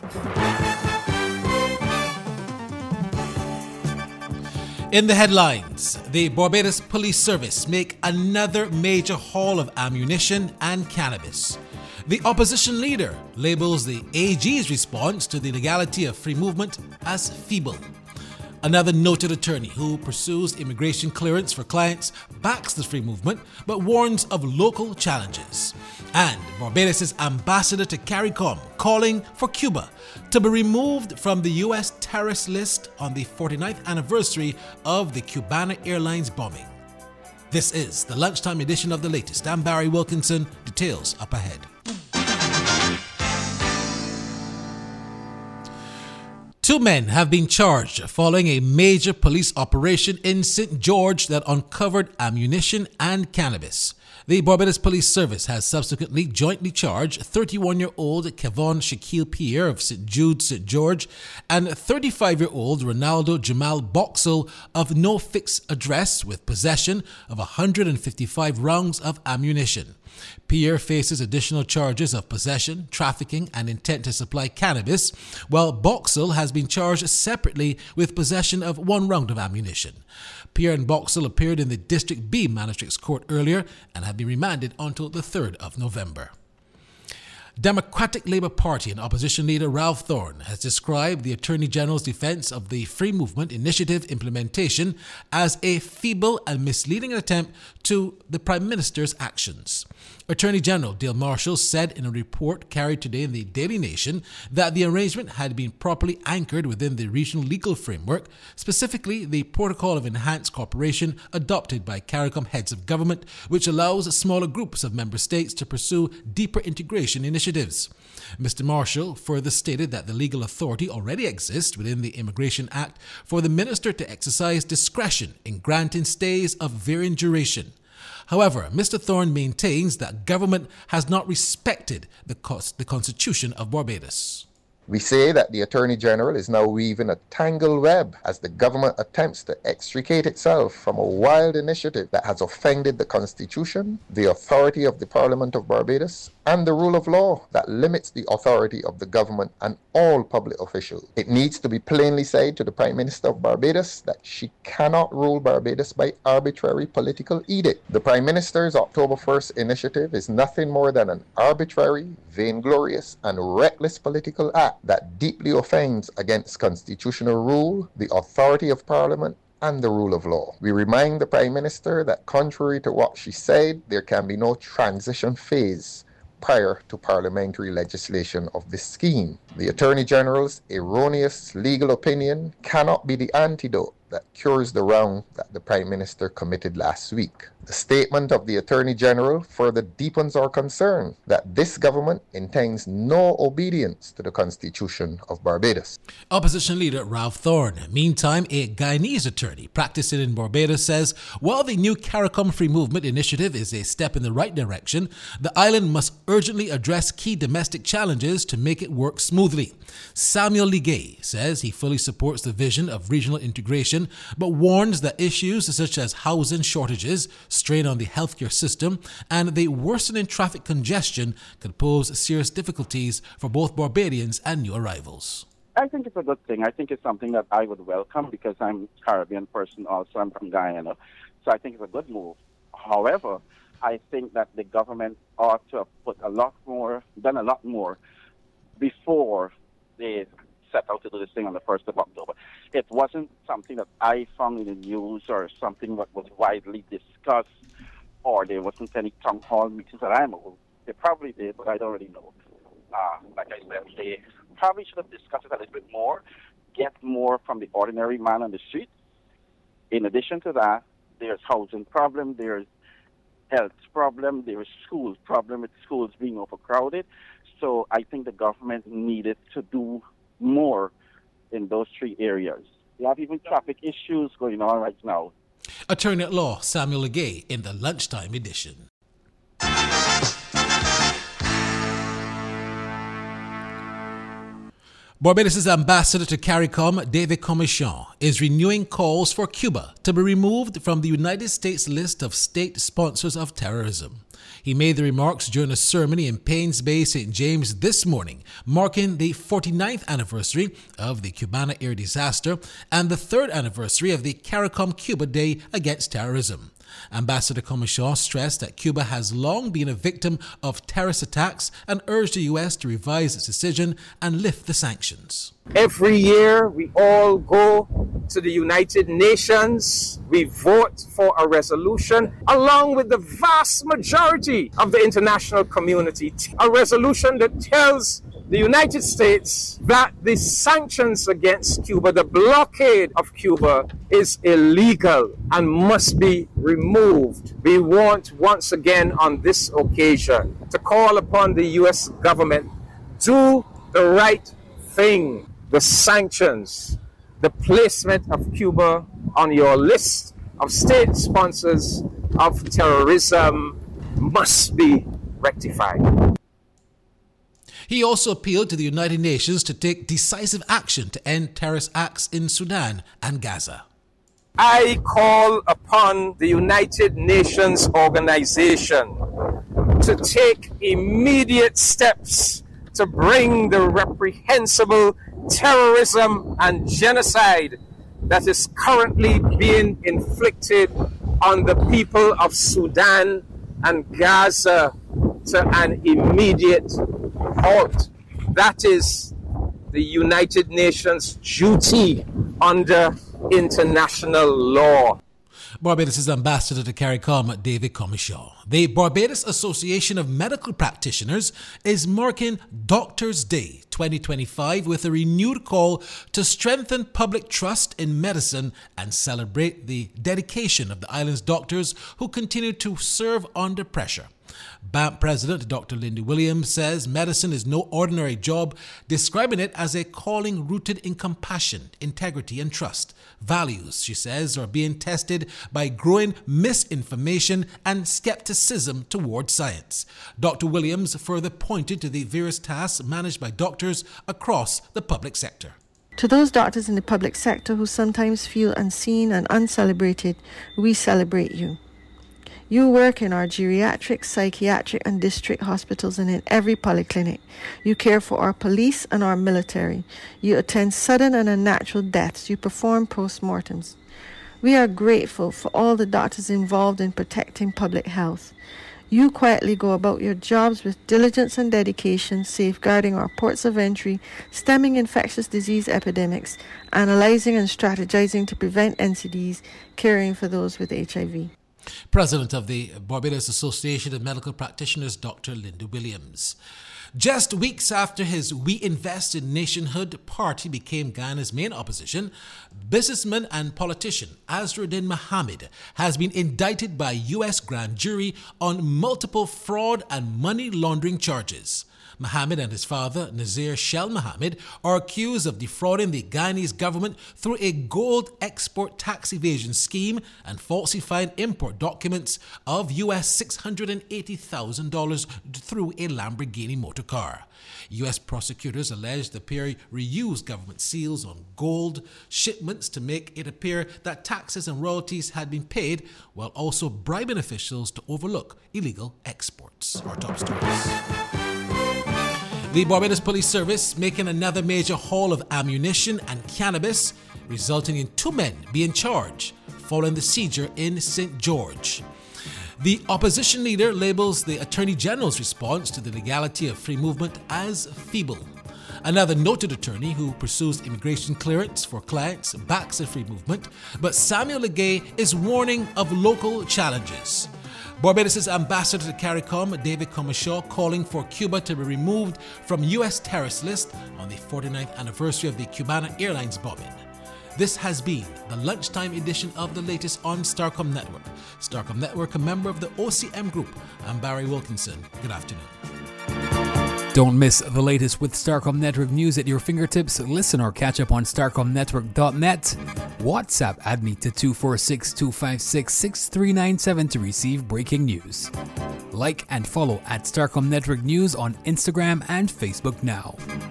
In the headlines, the Barbados Police Service make another major haul of ammunition and cannabis. The opposition leader labels the AG's response to the legality of free movement as feeble. Another noted attorney who pursues immigration clearance for clients backs the free movement but warns of local challenges. And Barbados' ambassador to CARICOM calling for Cuba to be removed from the U.S. terrorist list on the 49th anniversary of the Cubana Airlines bombing. This is the lunchtime edition of The Latest. I'm Barry Wilkinson. Details up ahead. Two men have been charged following a major police operation in St. George that uncovered ammunition and cannabis. The Barbados Police Service has subsequently jointly charged 31-year-old Kevon Shaquille Pierre of St. Jude, St. George, and 35-year-old Ronaldo Jamal Boxall of no fixed address with possession of 155 rounds of ammunition. Pierre faces additional charges of possession, trafficking, and intent to supply cannabis, while Boxall has been charged separately with possession of 1 round of ammunition. Pierre and Boxall appeared in the District B Magistrates Court earlier and have been remanded until the 3rd of November. Democratic Labour Party and opposition leader Ralph Thorne has described the Attorney General's defence of the Free Movement Initiative implementation as a feeble and misleading attempt to the Prime Minister's actions. Attorney General Dale Marshall said in a report carried today in the Daily Nation that the arrangement had been properly anchored within the regional legal framework, specifically the Protocol of Enhanced Cooperation adopted by CARICOM heads of government, which allows smaller groups of member states to pursue deeper integration initiatives. Mr. Marshall further stated that the legal authority already exists within the Immigration Act for the minister to exercise discretion in granting stays of varying duration. However, Mr. Thorne maintains that government has not respected the Constitution of Barbados. We say that the Attorney General is now weaving a tangled web as the government attempts to extricate itself from a wild initiative that has offended the Constitution, the authority of the Parliament of Barbados, and the rule of law that limits the authority of the government and all public officials. It needs to be plainly said to the Prime Minister of Barbados that she cannot rule Barbados by arbitrary political edict. The Prime Minister's October 1st initiative is nothing more than an arbitrary, vainglorious, and reckless political act that deeply offends against constitutional rule, the authority of Parliament, and the rule of law. We remind the Prime Minister that contrary to what she said, there can be no transition phase prior to parliamentary legislation of this scheme. The Attorney General's erroneous legal opinion cannot be the antidote that cures the wrong that the Prime Minister committed last week. The statement of the Attorney General further deepens our concern that this government intends no obedience to the Constitution of Barbados. Opposition leader Ralph Thorne. Meantime, a Guyanese attorney practicing in Barbados says while the new CARICOM Free Movement initiative is a step in the right direction, the island must urgently address key domestic challenges to make it work smoothly. Samuel Ligay says he fully supports the vision of regional integration, but warns that issues such as housing shortages, strain on the healthcare system, and the worsening traffic congestion could pose serious difficulties for both Barbadians and new arrivals. I think it's a good thing. I think it's something that I would welcome because I'm a Caribbean person also. I'm from Guyana. So I think it's a good move. However, I think that the government ought to have done a lot more before they set out to do this thing on the 1st of October. It wasn't something that I found in the news or something that was widely discussed, or there wasn't any town hall meetings that I'm aware. They probably did, but I don't really know. Like I said, they probably should have discussed it a little bit more, get more from the ordinary man on the street. In addition to that, there's housing problem, there's health problem, there's schools problem with schools being overcrowded. So I think the government needed to do more in those 3 areas. We have even traffic issues going on right now. Attorney at Law Samuel Ligay in the lunchtime edition. Barbados' ambassador to CARICOM, David Commichon, is renewing calls for Cuba to be removed from the United States list of state sponsors of terrorism. He made the remarks during a ceremony in Paynes Bay, St. James this morning, marking the 49th anniversary of the Cubana air disaster and the 3rd anniversary of the CARICOM Cuba Day Against Terrorism. Ambassador Commichon stressed that Cuba has long been a victim of terrorist attacks and urged the U.S. to revise its decision and lift the sanctions. Every year we all go to the United Nations, we vote for a resolution along with the vast majority of the international community, a resolution that tells the United States that the sanctions against Cuba, the blockade of Cuba, is illegal and must be removed. We want once again on this occasion to call upon the U.S. government, do the right thing. The sanctions, the placement of Cuba on your list of state sponsors of terrorism must be rectified. He also appealed to the United Nations to take decisive action to end terrorist acts in Sudan and Gaza. I call upon the United Nations organization to take immediate steps to bring the reprehensible terrorism and genocide that is currently being inflicted on the people of Sudan and Gaza to an immediate halt. That is the United Nations duty under international law. Barbados' ambassador to CARICOM, David Commichon. The Barbados Association of Medical Practitioners is marking Doctors' Day 2025 with a renewed call to strengthen public trust in medicine and celebrate the dedication of the island's doctors who continue to serve under pressure. BAMP President Dr. Linda Williams says medicine is no ordinary job, describing it as a calling rooted in compassion, integrity and trust. Values, she says, are being tested by growing misinformation and skepticism toward science. Dr. Williams further pointed to the various tasks managed by doctors across the public sector. To those doctors in the public sector who sometimes feel unseen and uncelebrated, we celebrate you. You work in our geriatric, psychiatric and district hospitals and in every polyclinic. You care for our police and our military. You attend sudden and unnatural deaths. You perform postmortems. We are grateful for all the doctors involved in protecting public health. You quietly go about your jobs with diligence and dedication, safeguarding our ports of entry, stemming infectious disease epidemics, analyzing and strategizing to prevent NCDs, caring for those with HIV. President of the Barbados Association of Medical Practitioners, Dr. Linda Williams. Just weeks after his We Invest in Nationhood party became Guyana's main opposition, businessman and politician Azruddin Mohammed has been indicted by U.S. grand jury on multiple fraud and money laundering charges. Mohammed and his father, Nazir Shell Mohammed, are accused of defrauding the Guyanese government through a gold export tax evasion scheme and falsifying import documents of US $680,000 through a Lamborghini motor car. U.S. prosecutors allege the pair reused government seals on gold shipments to make it appear that taxes and royalties had been paid, while also bribing officials to overlook illegal exports. Our top stories. The Barbados Police Service making another major haul of ammunition and cannabis, resulting in 2 men being charged following the seizure in St. George. The opposition leader labels the Attorney General's response to the legality of free movement as feeble. Another noted attorney who pursues immigration clearance for clients backs the free movement, but Samuel Legay is warning of local challenges. Barbados' ambassador to CARICOM, David Commichon, calling for Cuba to be removed from U.S. terrorist list on the 49th anniversary of the Cubana Airlines bombing. This has been the lunchtime edition of the latest on Starcom Network. Starcom Network, a member of the OCM Group. I'm Barry Wilkinson. Good afternoon. Don't miss the latest with Starcom Network news at your fingertips. Listen or catch up on StarcomNetwork.net. WhatsApp add me to 246-256-6397 to receive breaking news. Like and follow at Starcom Network News on Instagram and Facebook now.